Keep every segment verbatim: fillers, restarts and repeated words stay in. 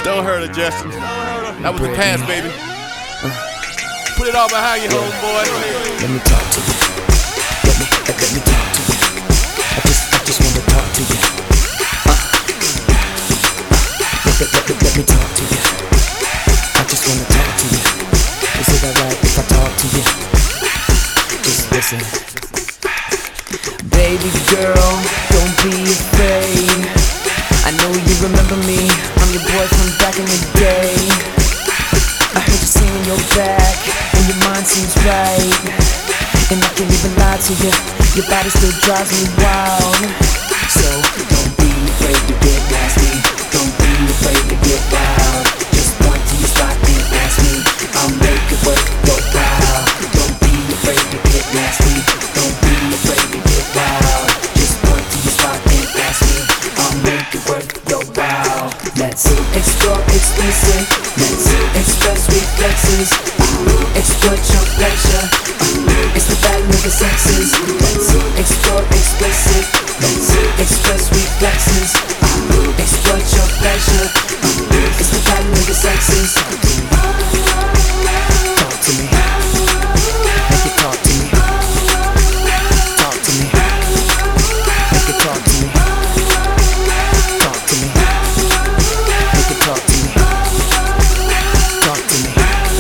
Don't hurt her, Justin. That was the past, baby. Put it all behind you, homeboy. Let me talk to you. Let me, let, let me talk to you. I just, I just wanna talk to you. Uh, uh, let, let, let, let me talk to you. I just wanna talk to you. Is it alright if I talk to you? Just listen. Baby girl, don't be afraid. I know you remember me. I'm your boy from back in the day. I heard you singing your back, and your mind seems right. And I can't even lie to you, your body still drives me wild. So don't be afraid to get nasty. Don't be afraid to get wild. Just point to your spot and ask me. I'll make it work your while. Don't be afraid to get nasty. Don't be afraid to get wild. Just point to your spot and ask me. I'll make it work your while. Let's explore, explicit. Let's express reflexes. Exploit your pleasure. It's the battle of the sexes. Let's explore, explicit. Let's express reflexes. Exploit your pleasure. It's the battle of the sexes. Talk to me. Make it talk to me. Talk to me. Make it talk to me. Talk to me. Make it talk to me. Talk to me.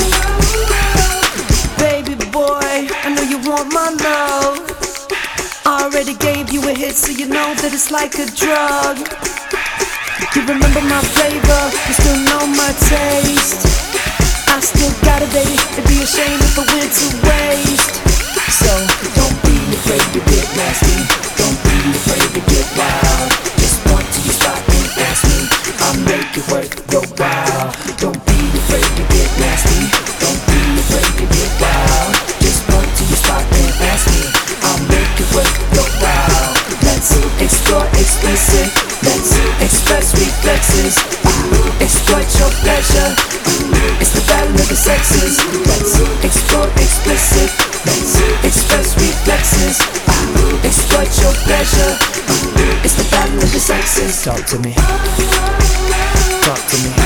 Baby boy, I know you want my love. I already gave you a hit, so you know that it's like a drug. You remember my flavor, you still know my taste. I still got it, baby, it'd be a shame if I went to waste. So don't be afraid to get nasty. Don't be afraid to get wild. Just point to your spot and ask me. I'll make it work your while. Don't be afraid to get nasty. Don't be afraid to get wild. Just point to your spot and ask me. I'll make it work your while. Let's explore explicit. Let's express reflexes. Exploit your pleasure. It's the battle of the sexes. Let's explore explicit. Let's express reflexes. Exploit your pleasure. It's the battle of the sexes. Talk to me. Talk to me.